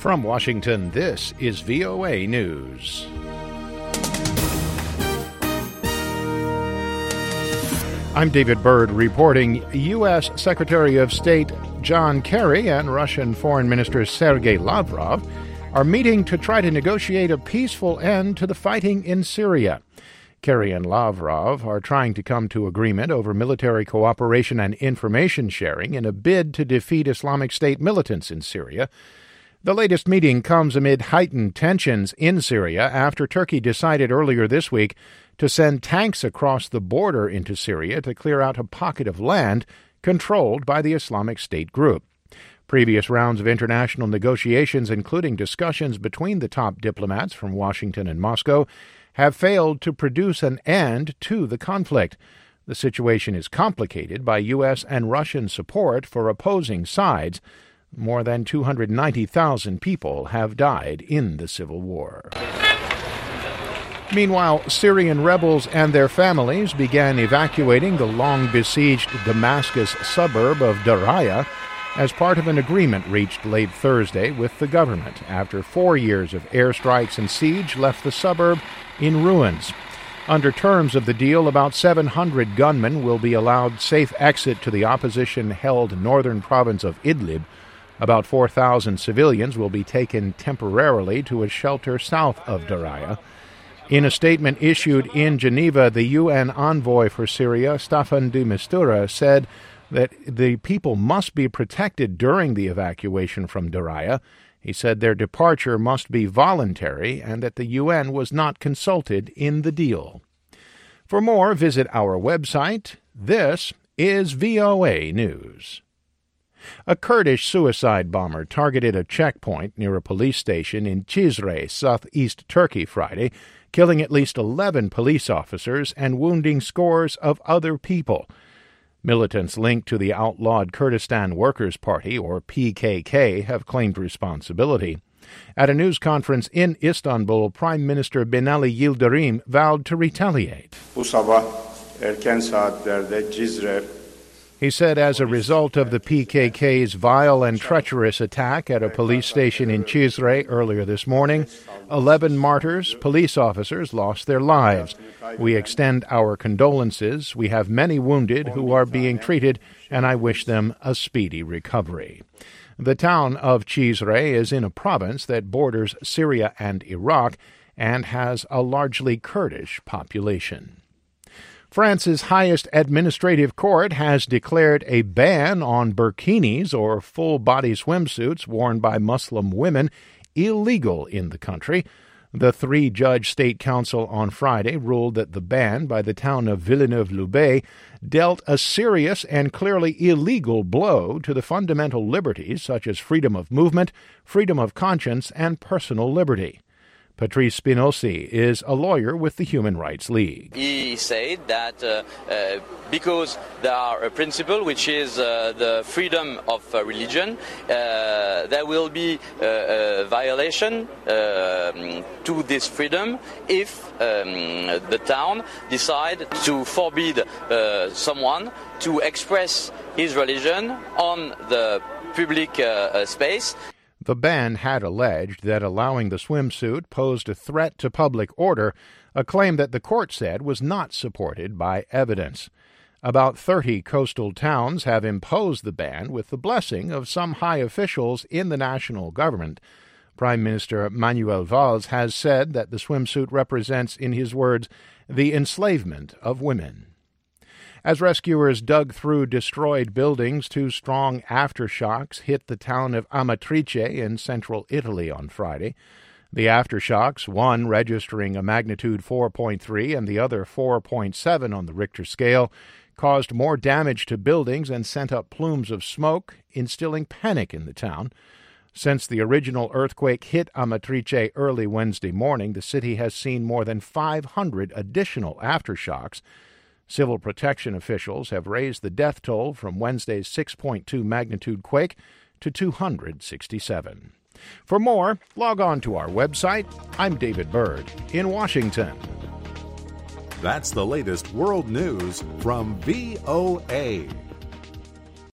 From Washington, this is VOA News. I'm David Byrd reporting. U.S. Secretary of State John Kerry and Russian Foreign Minister Sergei Lavrov are meeting to try to negotiate a peaceful end to the fighting in Syria. Kerry and Lavrov are trying to come to agreement over military cooperation and information sharing in a bid to defeat Islamic State militants in Syria. The latest meeting comes amid heightened tensions in Syria after Turkey decided earlier this week to send tanks across the border into Syria to clear out a pocket of land controlled by the Islamic State group. Previous rounds of international negotiations, including discussions between the top diplomats from Washington and Moscow, have failed to produce an end to the conflict. The situation is complicated by U.S. and Russian support for opposing sides. More than 290,000 people have died in the civil war. Meanwhile, Syrian rebels and their families began evacuating the long-besieged Damascus suburb of Daraya as part of an agreement reached late Thursday with the government after 4 years of airstrikes and siege left the suburb in ruins. Under terms of the deal, about 700 gunmen will be allowed safe exit to the opposition-held northern province of Idlib. About 4,000 civilians will be taken temporarily to a shelter south of Daraya. In a statement issued in Geneva, the UN envoy for Syria, Staffan de Mistura, said that the people must be protected during the evacuation from Daraya. He said their departure must be voluntary and that the UN was not consulted in the deal. For more, visit our website. This is VOA News. A Kurdish suicide bomber targeted a checkpoint near a police station in Cizre, southeast Turkey, Friday, killing at least 11 police officers and wounding scores of other people. Militants linked to the outlawed Kurdistan Workers' Party, or PKK, have claimed responsibility. At a news conference in Istanbul, Prime Minister Binali Yildirim vowed to retaliate. Bu sabah erken saatlerde Cizre. He said as a result of the PKK's vile and treacherous attack at a police station in Cizre earlier this morning, 11 martyrs, police officers, lost their lives. We extend our condolences. We have many wounded who are being treated, and I wish them a speedy recovery. The town of Cizre is in a province that borders Syria and Iraq and has a largely Kurdish population. France's highest administrative court has declared a ban on burkinis, or full-body swimsuits worn by Muslim women, illegal in the country. The three-judge state council on Friday ruled that the ban by the town of Villeneuve-Loubet dealt a serious and clearly illegal blow to the fundamental liberties such as freedom of movement, freedom of conscience, and personal liberty. Patrice Spinosi is a lawyer with the Human Rights League. He said that because there are a principle which is the freedom of religion, there will be a violation to this freedom if the town decide to forbid someone to express his religion on the public space. The ban had alleged that allowing the swimsuit posed a threat to public order, a claim that the court said was not supported by evidence. About 30 coastal towns have imposed the ban with the blessing of some high officials in the national government. Prime Minister Manuel Valls has said that the swimsuit represents, in his words, the enslavement of women. As rescuers dug through destroyed buildings, 2 strong aftershocks hit the town of Amatrice in central Italy on Friday. The aftershocks, one registering a magnitude 4.3 and the other 4.7 on the Richter scale, caused more damage to buildings and sent up plumes of smoke, instilling panic in the town. Since the original earthquake hit Amatrice early Wednesday morning, the city has seen more than 500 additional aftershocks. Civil protection officials have raised the death toll from Wednesday's 6.2 magnitude quake to 267. For more, log on to our website. I'm David Byrd in Washington. That's the latest world news from VOA.